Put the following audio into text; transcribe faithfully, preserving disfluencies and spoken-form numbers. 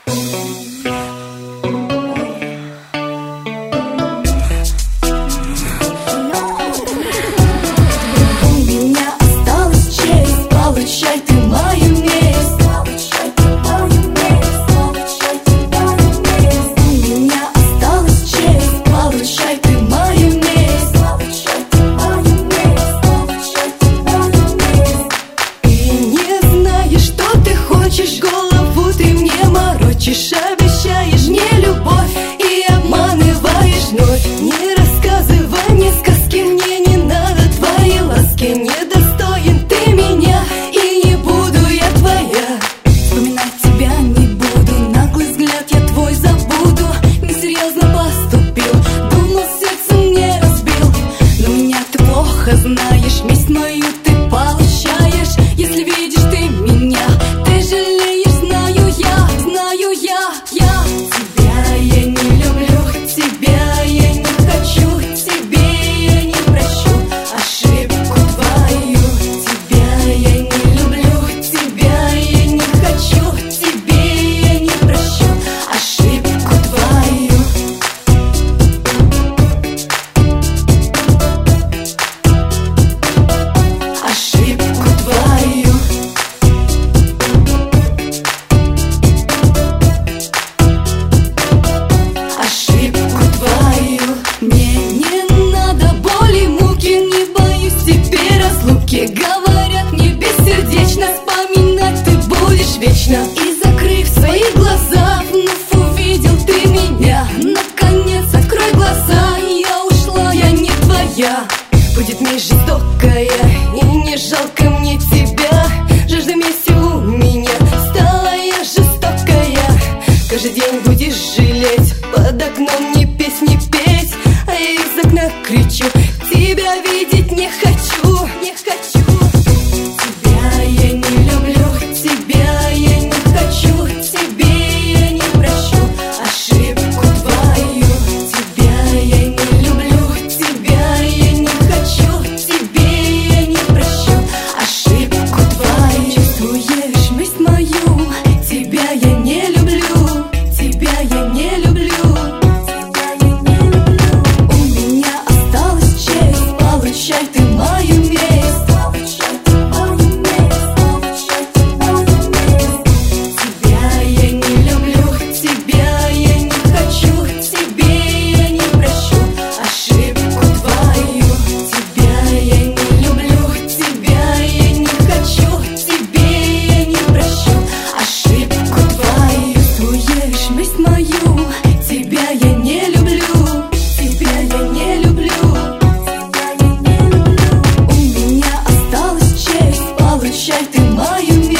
Обещаешь мне любовь и обманываешь вновь. Не рассказывай мне сказки, мне не надо твои ласки. Недостоин ты меня, и не буду я твоя. Вспоминать тебя не буду, наглый взгляд я твой забуду. Несерьезно поступил, думал, сердце мне разбил. Но меня ты плохо знаешь, месть мою ты получаешь. Если видишь ты меня, ты жалеешь, знаю я, знаю я. Я тебя я не люблю, тебя я не хочу, тебе я не прощу ошибку твою. Тебя я не люблю, тебя я не хочу, тебе я не прощу ошибку твою. Ошибку твою. Ошибку твою. Мне не надо боли, муки, не боюсь теперь разлуки. Говорят мне бессердечно, вспоминать ты будешь вечно. И закрыв свои глаза, вновь увидел ты меня. Наконец открой глаза, я ушла, я не твоя. Будет месть жестокая, и не жалко мне тебя. Жажда мести у меня стала я жестокая. Каждый день будешь жалеть, под окном не песни петь, а я из окна кричу: тебя видеть не хочу, не хочу. Тебя я не люблю, тебя я не хочу, тебе я не прощу ошибку твою. Тебя я не люблю, тебя я не хочу, тебе я не прощу ошибку твою. Чувствуешь месть мою, тебя я не люблю, тебя я не люблю, тебя я не люблю. У меня осталась честь, получай ты мою месть, получай ты мою месть, получай ты мою месть. Тебя я не люблю, тебя я не хочу, тебе я не прощу ошибку твою. Тебя я не люблю, тебя я не хочу, тебе я не прощу ошибку твою. Чувствуешь месть мою, тебя я не люблю, тебя я не люблю, тебя я не люблю. У меня осталась честь, получай ты мою месть.